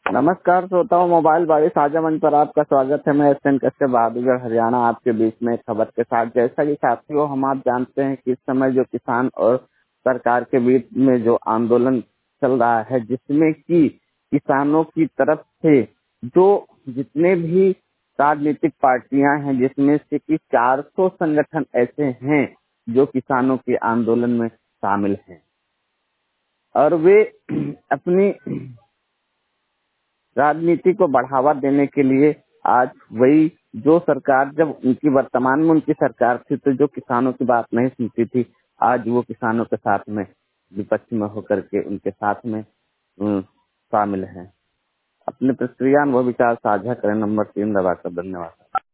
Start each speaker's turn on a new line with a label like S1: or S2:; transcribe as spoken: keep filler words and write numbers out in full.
S1: नमस्कार श्रोताओं, मोबाइल बाड़ी साझा मंच पर आपका स्वागत है। मैं एस एन कश्यप बहादुरगढ़ हरियाणा आपके बीच में एक खबर के साथ। जैसा कि साथियों, हम आप जानते हैं कि इस समय जो किसान और सरकार के बीच में जो आंदोलन चल रहा है, जिसमें कि किसानों की तरफ से जो जितने भी राजनीतिक पार्टियां हैं, जिसमें से कि चार सौ संगठन ऐसे हैं जो किसानों के आंदोलन में शामिल हैं और वे अपनी राजनीति को बढ़ावा देने के लिए आज वही जो सरकार, जब उनकी वर्तमान में उनकी सरकार थी तो जो किसानों की बात नहीं सुनती थी, आज वो किसानों के साथ में विपक्ष में होकर के उनके साथ में अम, शामिल हैं। अपने प्रतिक्रिया व विचार साझा करें। नंबर तीन दबाकर। धन्यवाद।